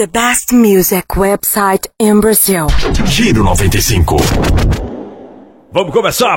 The best music website in Brazil. Giro 95. Vamos começar.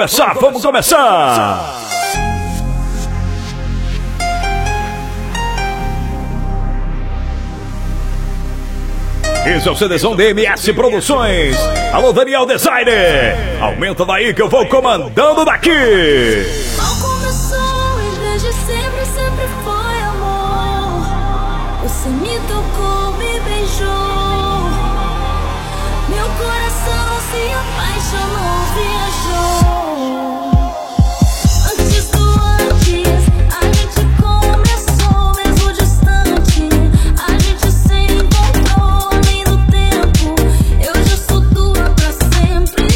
Esse é o CDzão DMS Produções. Alô, Daniel Designer. Aumenta daí que eu vou comandando daqui. Mal começou e desde sempre foi amor. Você me tocou, me beijou. Meu coração se apaixonou, viajou. Antes do antes, a gente começou mesmo distante. A gente se encontrou além do tempo. Eu já sou tua pra sempre.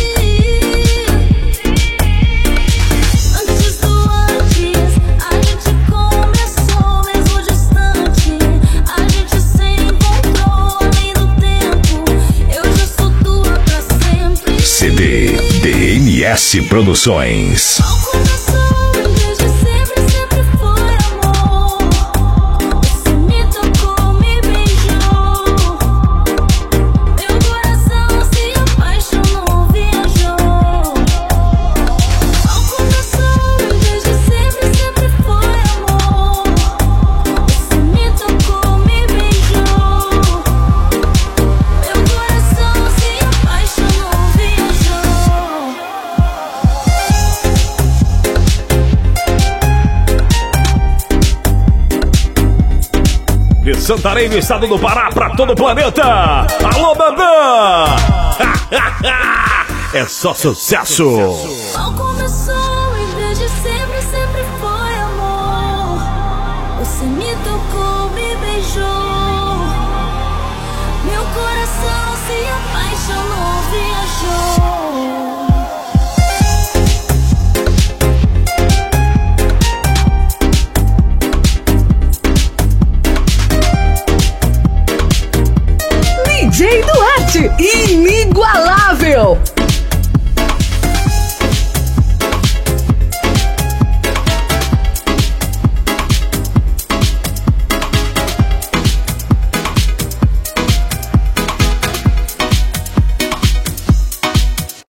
Antes do antes, a gente começou mesmo distante. A gente se encontrou além do tempo. Eu já sou tua pra sempre. CD DMS Produções. Mal começou e desde sempre foi amor. Você me tocou, me beijou. Meu coração se apaixonou, viajou. Mal começou e desde sempre foi amor. Você me tocou, me beijou. Meu coração se apaixonou, viajou. De Santarém, no estado do Pará, pra todo o planeta. Alô, Dandan. É só sucesso. Mal começou e desde sempre foi amor. Você me tocou, me beijou. Meu coração se apaixonou, viajou. DJ Duarte, inigualável.